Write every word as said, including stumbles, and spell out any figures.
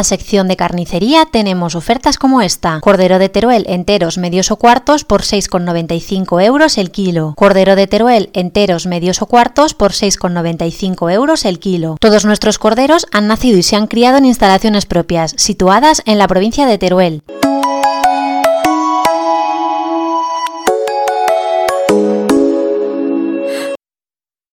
la sección de carnicería tenemos ofertas como esta: cordero de Teruel enteros medios o cuartos por seis con noventa y cinco euros el kilo, cordero de Teruel enteros medios o cuartos por seis con noventa y cinco euros el kilo. Todos nuestros corderos han nacido y se han criado en instalaciones propias, situadas en la provincia de Teruel.